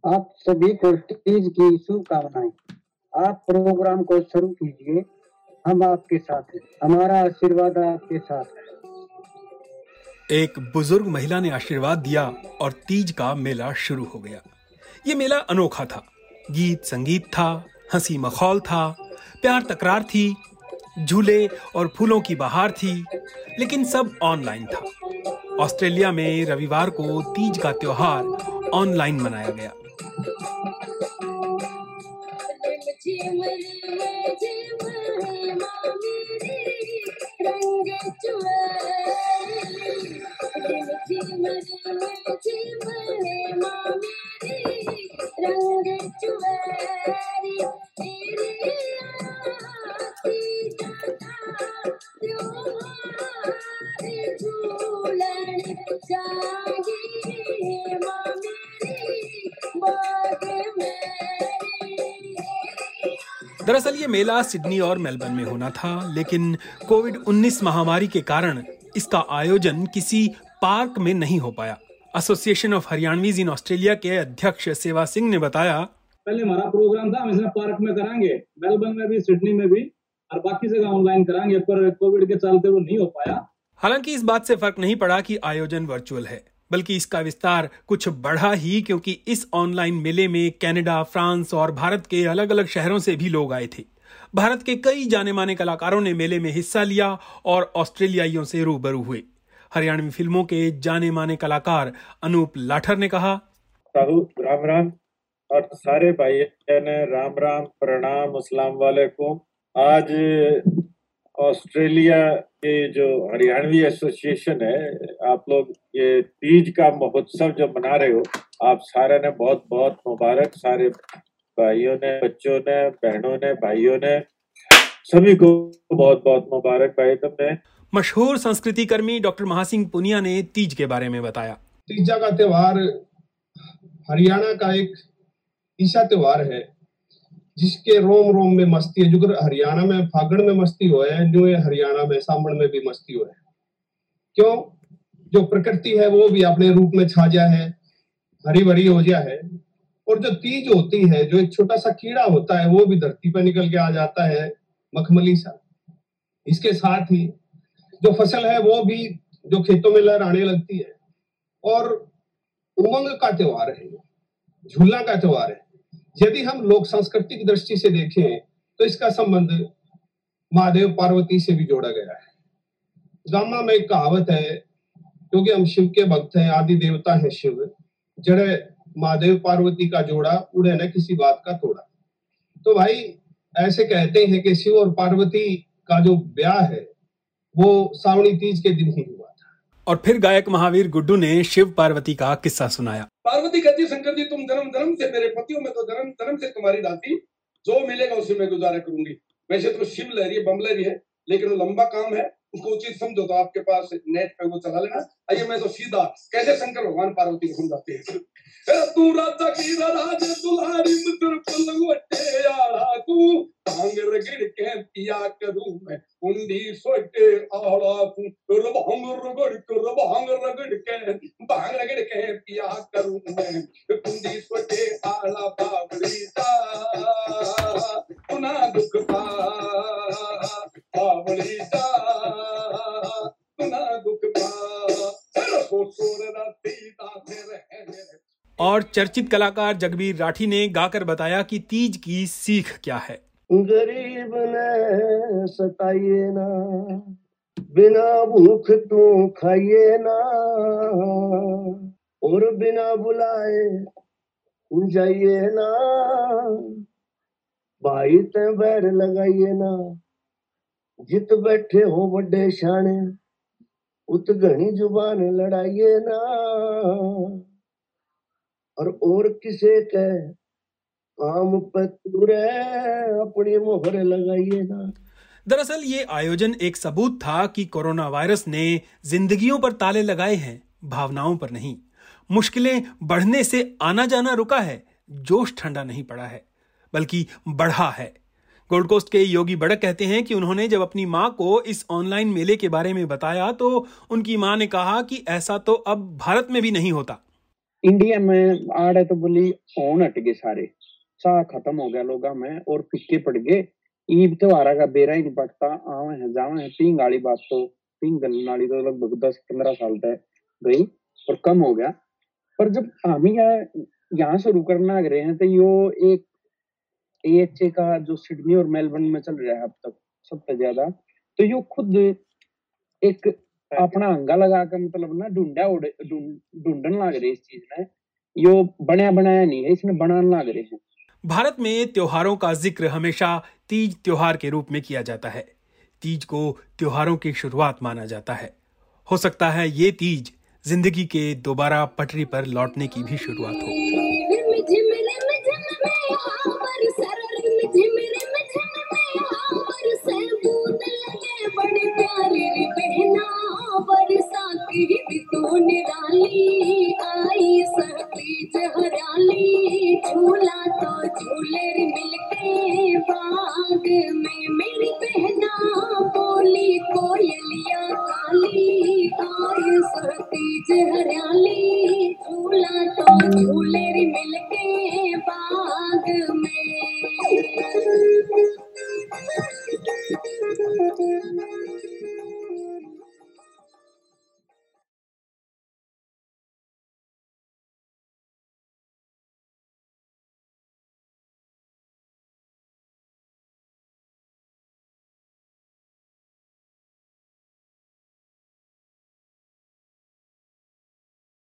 आप सभी को तीज की शुभकामनाएं। आप प्रोग्राम को शुरू कीजिए, हम आपके साथ हैं, हमारा आशीर्वाद आपके साथ है। एक बुजुर्ग महिला ने आशीर्वाद दिया और तीज का मेला शुरू हो गया। ये मेला अनोखा था। गीत संगीत था, हंसी मखौल था, प्यार तकरार थी, झूले और फूलों की बहार थी, लेकिन सब ऑनलाइन था। ऑस्ट्रेलिया में रविवार को तीज का त्योहार ऑनलाइन मनाया गया। दरअसल ये मेला सिडनी और मेलबर्न में होना था, लेकिन कोविड-19 महामारी के कारण इसका आयोजन किसी पार्क में नहीं हो पाया। Association of Haryanvis in Australia के अध्यक्ष सेवा सिंह ने बताया, पहले हमारा प्रोग्राम था, हम इसमें पार्क में कराएंगे, मेलबर्न में भी, सिडनी में भी और बाकी जगह ऑनलाइन कराएंगे, पर कोविड के चलते वो नहीं हो पाया। हालांकि इस बात से फर्क नहीं पड़ा कि आयोजन वर्चुअल है, बल्कि इसका विस्तार कुछ बढ़ा ही, क्योंकि इस ऑनलाइन मेले में कनाडा, फ्रांस और भारत के अलग अलग शहरों से भी लोग आए थे। भारत के कई जाने माने कलाकारों ने मेले में हिस्सा लिया और ऑस्ट्रेलियाइयों से रूबरू हुए। हरियाणवी फिल्मों के जाने माने कलाकार अनूप लाठर ने कहा, राम राम और सारे भाइयों ने राम राम, प्रणाम, अस्सलाम वालेकुम। आज ऑस्ट्रेलिया के जो हरियाणवी एसोसिएशन है, आप लोग ये तीज का महोत्सव जो मना रहे हो, आप सारे ने बहुत बहुत मुबारक। सारे भाइयों ने, बच्चों ने, बहनों ने, भाइयों ने, सभी को बहुत बहुत मुबारक भाई। तुमने मशहूर संस्कृति कर्मी डॉक्टर महासिंह पुनिया ने तीज के बारे में बताया। तीजा का त्योहार हरियाणा का एक ऐसा त्योहार है जिसके रोम रोम में मस्ती है। जो हरियाणा में फागण में मस्ती हो है, जो हरियाणा में सावण में भी मस्ती हो है। क्यों? जो प्रकृति है वो भी अपने रूप में छा जा है, हरी भरी हो जा है। और जो तीज होती है, जो एक छोटा सा कीड़ा होता है, वो भी धरती पर निकल के आ जाता है, मखमली सा। इसके साथ ही जो फसल है वो भी जो खेतों में लहराने लगती है। और उमंग का त्योहार है, झूला का त्योहार है। यदि हम लोक सांस्कृतिक दृष्टि से देखें तो इसका संबंध महादेव पार्वती से भी जोड़ा गया है। गामा में एक कहावत है, क्योंकि हम शिव के भक्त हैं, आदि देवता है शिव, जड़े महादेव पार्वती का जोड़ा, उड़े न किसी बात का तोड़ा। तो भाई ऐसे कहते हैं कि शिव और पार्वती का जो ब्याह है वो सावणी तीज के दिन ही हुआ था। और फिर गायक महावीर गुड्डू ने शिव पार्वती का किस्सा सुनाया। पार्वती कहती, शंकर जी तुम जन्म जन्म से मेरे पति हो, मैं तो जन्म जन्म से तुम्हारी दासी, जो मिलेगा उसी में गुजारा करूंगी। वैसे तो शिव लहरी बम लहरी है, लेकिन वो लंबा काम है, उसको उचित समझो तो आपके पास नेट पे वो चला लेना। आइए मैं तो सीधा कैसे शंकर भगवान पार्वती को समझाते हैं। तू राजा की राज दुलारी मुझर पलवटे आड़ा, तू भांग रगड़ के पिया करूं मैं, कुंडी सोटे आड़ा तू, भांग रगड़ के पिया करूं मैं, कुंडी सोटे आड़ा बावड़ी दा, पुना दुख पा बावड़ी दा, पुना दुख पा, सोर राती दा मेरे। और चर्चित कलाकार जगबीर राठी ने गाकर बताया कि तीज की सीख क्या है। गरीब ने सताइए ना, बिना भूख तू खाइए ना, और बिना बुलाए जाइए ना, भाई ते बैर लगाइए ना, जित बैठे हो बड़े शाने, उत घनी जुबान लड़ाइए ना, और किसे के काम पे तुरे अपनी मोहर लगाइए ना। दरअसल ये आयोजन एक सबूत था कि कोरोना वायरस ने जिंदगियों पर ताले लगाए हैं, भावनाओं पर नहीं। मुश्किलें बढ़ने से आना जाना रुका है, जोश ठंडा नहीं पड़ा है, बल्कि बढ़ा है। गोल्ड कोस्ट के योगी बड़क कहते हैं कि उन्होंने जब अपनी माँ को इस ऑनलाइन मेले के बारे में बताया तो उनकी माँ ने कहा कि ऐसा तो अब भारत में भी नहीं होता। इंडिया में आड़े तो बोली फोन हट गए सारे, चाह खत्म हो गया लोगा में और फिक्के पड़ गए। ईद त्योहारा का बेरा ही नहीं पड़ता, आवे हैं जावे हैं। पिंग वाली बात तो पिंग गलने वाली तो लगभग 10-15 साल तक गई और कम हो गया। पर जब हम यहाँ शुरू करना रहे हैं तो यो एक AHA का जो सिडनी और मेलबर्न में चल रहा है अब तक सबसे ज्यादा, तो यो खुद एक अपना अंगा लगा कर मतलब ना ढूंढन लग रहे इस चीज में। यो बनाया बनाया नहीं है, इसमें बनाने लग रहे हैं। भारत में त्योहारों का जिक्र हमेशा तीज त्योहार के रूप में किया जाता है। तीज को त्योहारों की शुरुआत माना जाता है। हो सकता है ये तीज जिंदगी के दोबारा पटरी पर लौटने की भी शुरुआत हो। झूला तो झूले मिलके बाग में मेरी बहना बोली कोयलिया काली आई सतीज हरियाली। झूला तो झूले मिलके बाग में।